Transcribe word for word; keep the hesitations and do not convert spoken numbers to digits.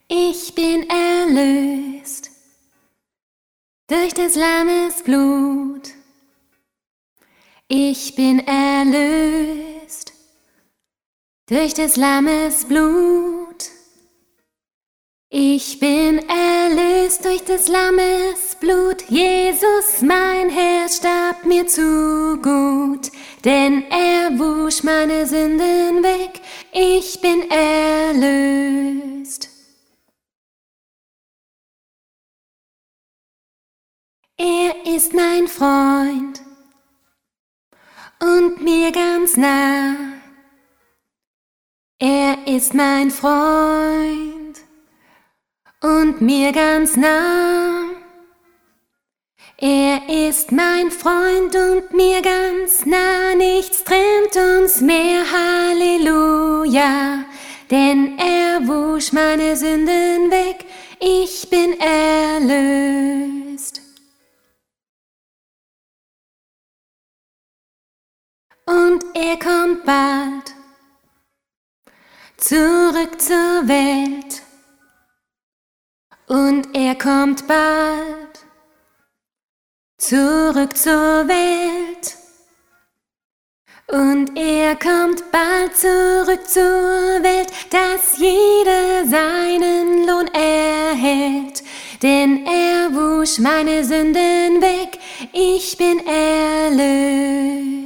Ich bin erlöst durch des Lammes Blut. Ich bin erlöst durch des Lammes Blut. Ich bin erlöst durch des Lammes Blut. Jesus, mein Herr, starb mir zu gut, denn er wusch meine Sünden weg. Ich bin erlöst. Er ist mein Freund und mir ganz nah. Er ist mein Freund und mir ganz nah. Er ist mein Freund und mir ganz nah. Nichts trennt uns mehr, Halleluja, denn er wusch meine Sünden weg. Ich bin erlöst. Und er kommt bald zurück zur Welt. Und er kommt bald zurück zur Welt. Und er kommt bald zurück zur Welt, dass jeder seinen Lohn erhält. Denn er wusch meine Sünden weg, ich bin erlöst.